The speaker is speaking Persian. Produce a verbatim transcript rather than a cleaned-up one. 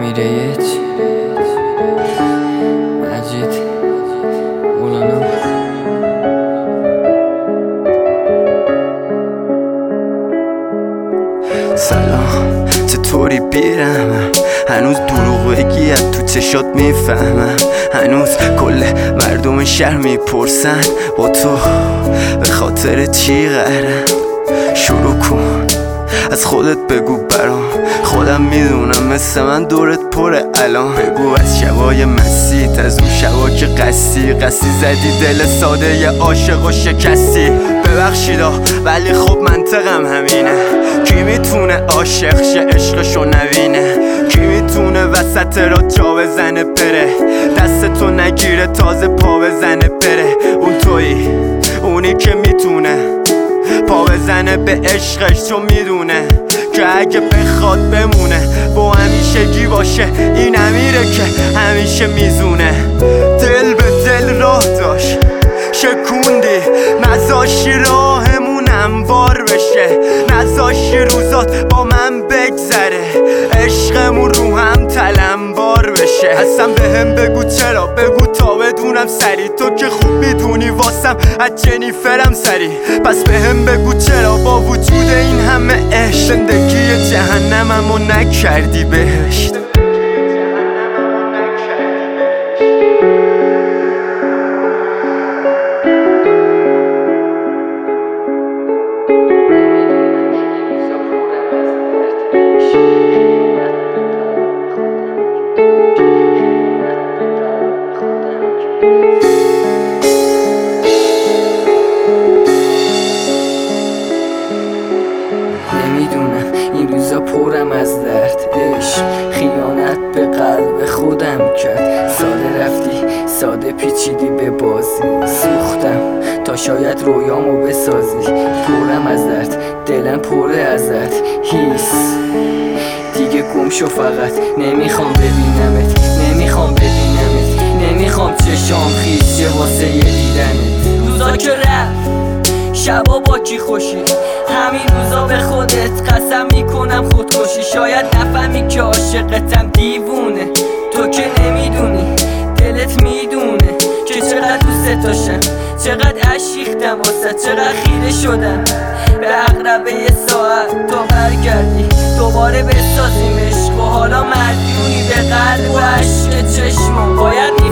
امیریت مجید مولانا. سلام، چطوری بیرم؟ هنوز دروغ بگی از تو چشات میفهمم. هنوز کل مردم شهر میپرسن با تو به خاطر چی قهرم. شروع کن از خودت بگو برام، خودم میدونم مثل من دورت پره الان. بگو از شبای مسیت، از اون شبا که قصی قصی زدی دل ساده ی عاشق و شکستی. ببخشیدا ولی خب منطقم همینه، کی میتونه عاشق شه عشقشو نبینه؟ کی میتونه وسط را جا بزنه پره، دستتو نگیره تازه پا بزنه پره؟ اون تویی، اونی که میتونه پا بزنه به عشقش، چون میدونه که اگه بخواد بمونه با همیشگی باشه. این امیره که همیشه میزونه، دل به دل راه داشت شکوندی، نذاشی راهمون هموار بشه، نذاشی روزات با من بگذره، عشقمون رو هم تلمبار بشه. اصلا به هم بگو چرا، بگو تا بدونم سری، تو که خوب میدونی واسم از جنیفرم سری. پس به هم بگو چرا با وجود این همه عشق زندگی جهنممو نکردی بهشت. نمیدونم این روزا پرم از درد، عشق خیانت به قلب خودم کرد. ساده رفتی ساده پیچیدی به بازی، سوختم تا شاید رویامو بسازی. پرم از درد دلم پره ازت، هیس دیگه گم شو فقط. نمیخوام ببینمت، نمیخوام ببینمت، نمیخوام چشام خیشه واسه یه دیدنت. روزا که رفت شبا با کی خوشی، همین روزا به خودت قسم میکنم خودکشی. شاید نفهمی که عاشقتم دیوونه، تو که نمیدونی دلت میدونه که چقدر دوست داشتم، چقدر اشیختم واسه، چقدر خیره شدم به عقربه یه ساعت تا برگردی دوباره بسازیم عشق. و حالا مدیونی به قلب و عشق چشمم، باید